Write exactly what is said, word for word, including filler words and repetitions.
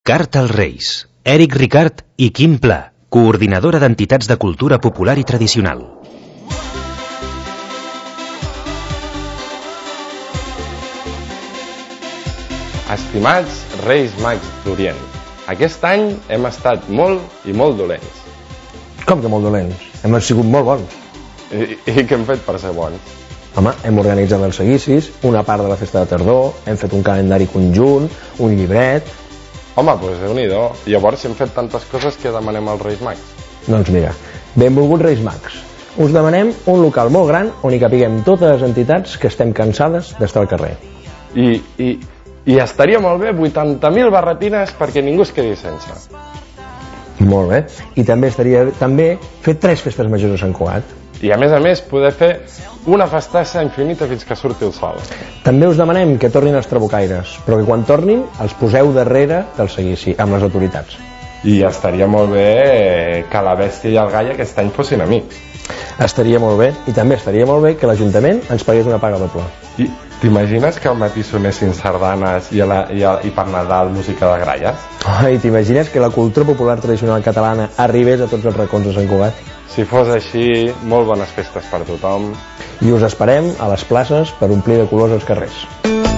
Carta als Reis. Èric Ricart i Quim Pla, coordinadora d'entitats de cultura popular i tradicional. Estimats Reis Mags d'Orient, aquest any hem estat molt i molt dolents. Com que molt dolents? Hem sigut molt bons. I, i què hem fet per ser bons? Home, hem organitzat els seguicis, una part de la festa de tardor, hem fet un calendari conjunt, un llibret... Home, doncs déu-n'hi-do. Llavors, si hem fet tantes coses, què demanem als Reis Mags? Doncs mira, benvolguts Reis Mags. Us demanem un local molt gran on hi capiguem totes les entitats que estem cansades d'estar al carrer. I, i, i estaria molt bé vuitanta mil barretines perquè ningú es quedi sense. Molt bé. I també estaria també fer tres festes majors a Sant Cugat. I a més a més poder fer una festassa infinita fins que surti el sol. També us demanem que tornin els trabucaires, però que quan tornin els poseu darrere del seguici, amb les autoritats. I estaria molt bé que la bèstia i el gall aquest any fossin amics. Estaria molt bé, i també estaria molt bé que l'Ajuntament ens pagués una paga doble. I t'imagines que al matí sonessin sardanes i, a la, i, a, i per Nadal música de gralles? Ai, t'imagines que la cultura popular tradicional catalana arribés a tots els racons de Sant Cugat? Si fos així, molt bones festes per tothom. I us esperem a les places per omplir de colors els carrers.